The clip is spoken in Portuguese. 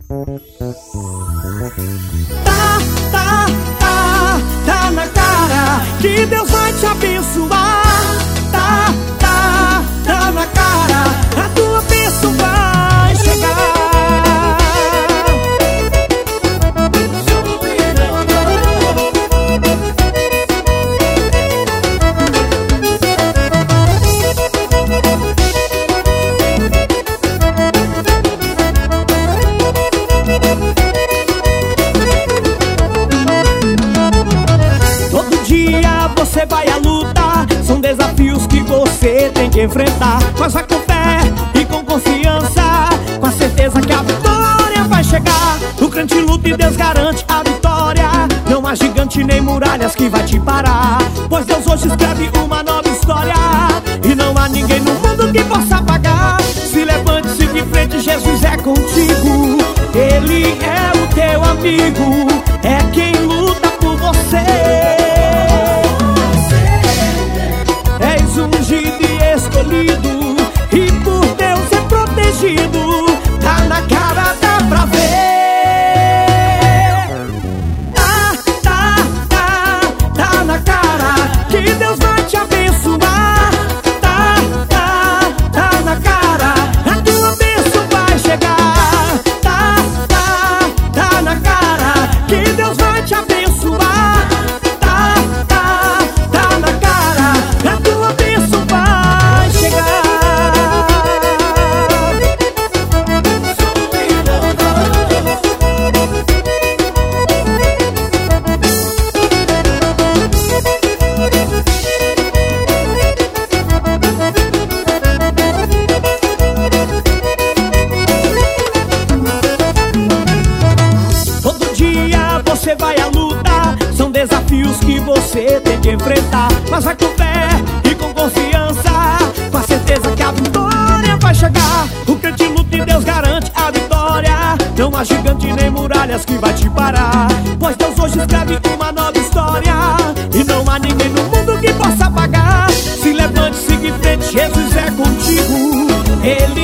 Tá na cara que Deus vai te abençoar. Tá na cara, a tua bênção vai chegar. Todo dia você vai à luta, são desafios que você tem que enfrentar. Mas vai com fé e com confiança, com a certeza que a vitória vai chegar. O crente luta e Deus garante a vitória. Não há gigante nem muralhas que vai te parar, pois Deus hoje escreve uma nova história. E não há ninguém no mundo que possa apagar. Se levante, siga em frente, Jesus é contigo. Ele é o teu amigo, é quem luta por você. És ungido e escolhido, e por Deus é protegido. Tá na cara, dá pra ver. Tá na cara que Deus vai te abençoar. Tá na cara, a tua bênção vai chegar. Tá na cara que Deus vai te abençoar. Tá na cara, a tua bênção vai chegar. Todo dia você vai à luta, são desafios que você tem que enfrentar. Mas vai com fé e com confiança, com a certeza que a vitória vai chegar. O crente luta e Deus garante a vitória. Não há gigante nem muralhas que vai te parar, pois Deus hoje escreve uma nova história. E não há ninguém no mundo que possa apagar. Se levante, siga em frente, Jesus é contigo. Ele